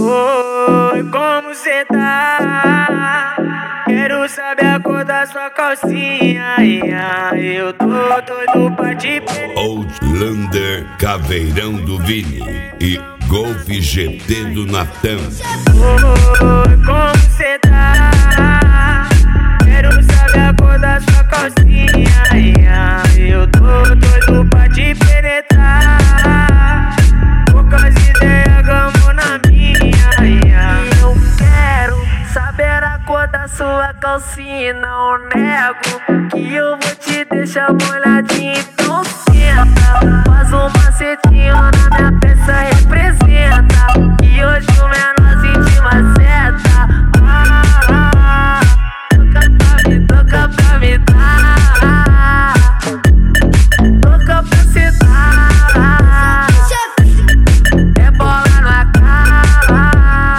Oi, como cê tá? Quero saber a cor da sua calcinha. Eu tô doido pra te penetrar. Outlander, Caveirão do Vini e Golf GT do Natan. Oi, como cê tá? Quero saber a cor da sua calcinha. Eu tô doido pra te penetrar. Poucas ideias, gamo na minha. Eu quero saber a cor da sua calcinha. Não nego que eu vou te deixar molhadinho. Então senta, faz um macetinho na minha peça, representa. E hoje o menorzinho maceta. Toca pra me dar, toca pra sentar. É bola na cara.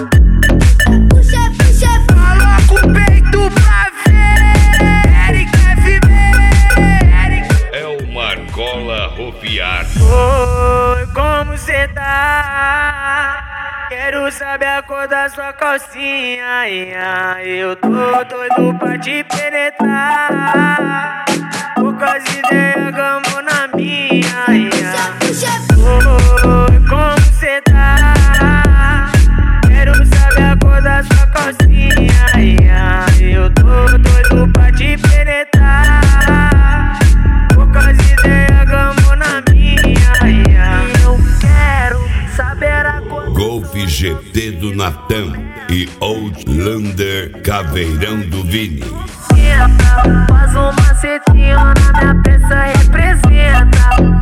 Coloca o peito pra ver. Eric FB. É o Marcola Rofiar. Oi, como cê tá? Quero saber a cor da sua calcinha. Eu tô doido pra te penetrar. Poucas ideias, gamo na minha. Oi, como cê tá? Quero saber a cor da sua calcinha. Eu tô doido pra te penetrar. Poucas ideias, gamo na minha. Eu quero saber a cor. Golf GT do Natan e Outlander, Caveirão do Vini. Faz um macetinho na minha peça, representa.